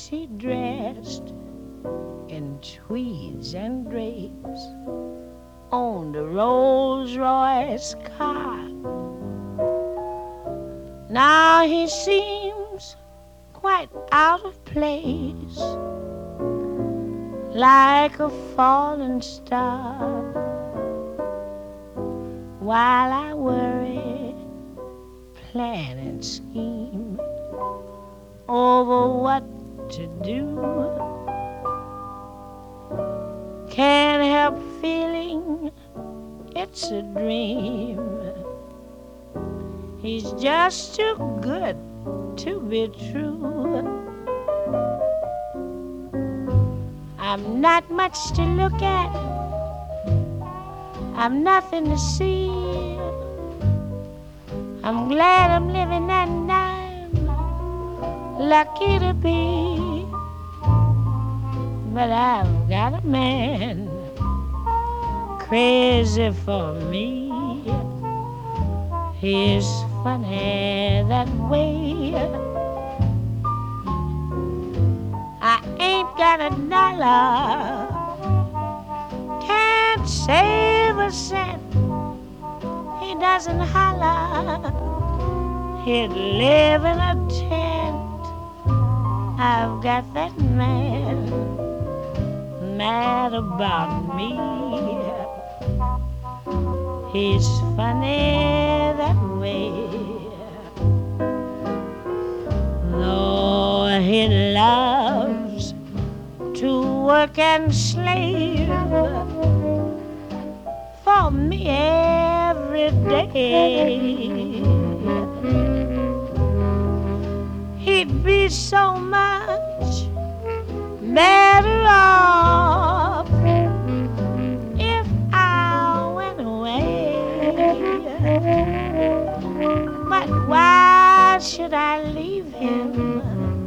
fancy dressed in tweeds and drapes, owned a Rolls Royce car. Now he seems quite out of place, like a fallen star, while I worry, plan and scheme over what to do. Can't help feeling it's a dream. He's just too good to be true. I'm not much to look at, I'm nothing to see. I'm glad I'm living and I'm lucky to be. But I've got a man crazy for me. He's funny that way. I ain't got a dollar, can't save a cent. He doesn't holler, he'd live in a tent. I've got that man mad about me. He's funny that way. Though he loves to work and slave for me every day, he'd be so much better off if I went away. But why should I leave him?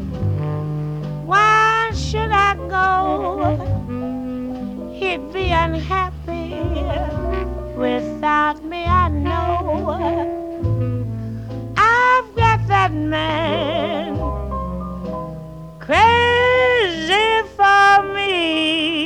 Why should I go? He'd be unhappy without me, I know. I've got that man crazy for me.